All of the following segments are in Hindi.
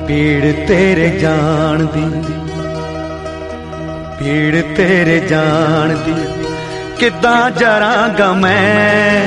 पीड़ तेरे जान दी, पीड़ तेरे जान दी किदां जरांगा मैं,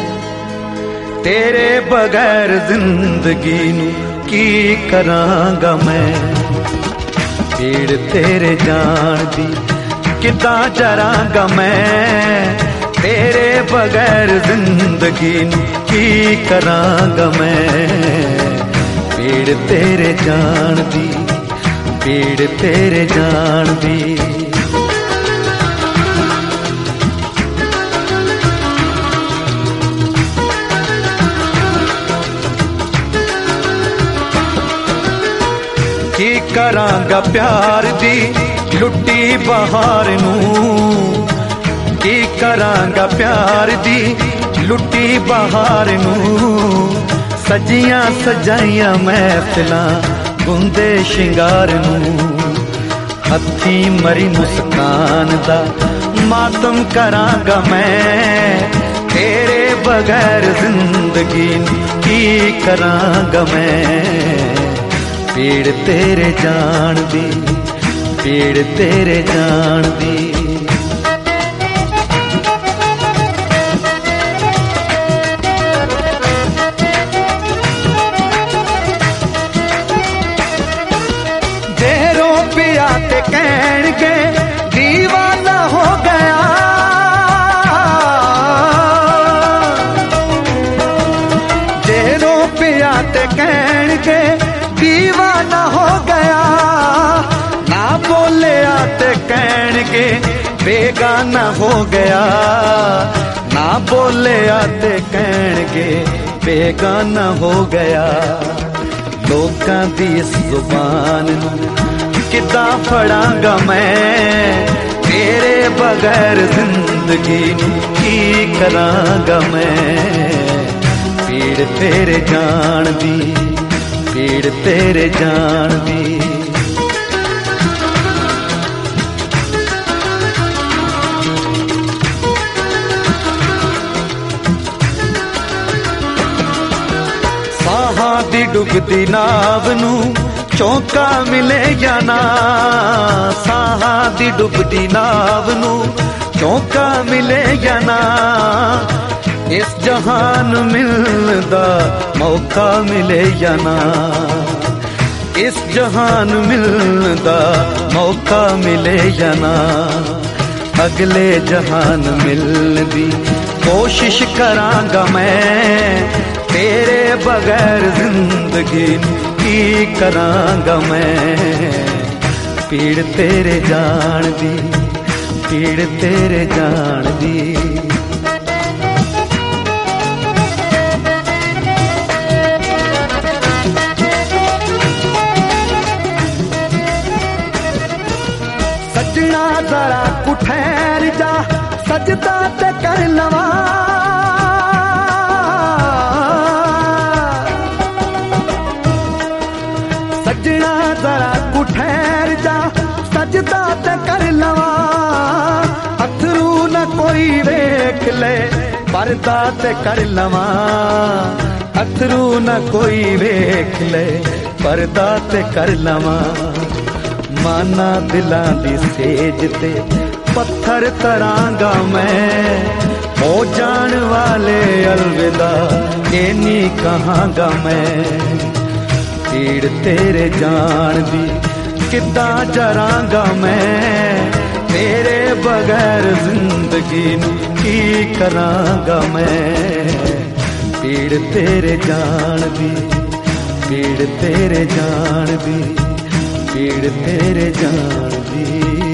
तेरे बगैर जिंदगी नू की करांगा मैं। पीड़ तेरे जान दी किदां जरांगा मैं, तेरे बगैर जिंदगी नू की करांगा मैं। पीड़ तेरे जान दी, पीड़ तेरे जान दी। की करांगा प्यार दी लुट्टी बहार नू, की करांगा प्यार दी लुट्टी बहार नू। सजियां सजाइयां महफिलां गुंदे शिंगार नू, हथी मरी मुस्कान दा मातम करांगा मैं, तेरे बगैर जिंदगी की करांगा मैं। पीड़ तेरे जान दी, पीड़ तेरे जान दी। जेरो पिया ते कहणगे दीवाना हो गया, जेरो पिया ते कहणगे दीवाना हो गया। ना बोले आते कहणगे बेगाना हो गया, ना बोले आते कहणगे बेगाना हो गया। लोकां दी इस जुबान नू किदां फड़ांगा मैं, तेरे बगैर जिंदगी नू की करांगा मैं। पीड़ तेरे जान दी, पीड़ तेरे जान दी। साहां दी डुबदी नाव नू चौका मिले या ना, साहां दी डुबदी नाव नू चौका मिले या ना। इस जहान मिलदा मौका मिले या ना, इस जहान मिलदा मौका मिले या ना। अगले जहान मिलदी कोशिश करांगा मैं, तेरे बगैर जिंदगी की करांगा मैं। पीड़ तेरे जान दी, पीड़ तेरे जान दी। सजना जरा कुठैर जा, सजदा ते कर लवा। सजना जरा कुठैर जा, सजदा ते कर लवा। अथरू न कोई वेख ले, पर्दा ते कर लवा। अथरू न कोई वेख ले, पर्दा ते कर लवा। माना दिलां दी सेज ते पत्थर तरांगा मैं, हो जान वाले अलविदा ये नी कहांगा मैं। पीड़ तेरे जान दी किदां जरांगा मैं, तेरे बगैर जिंदगी की करांगा मैं। पीड़ तेरे जान दी, पीड़ तेरे जान दी, पीड़ तेरे जान दी।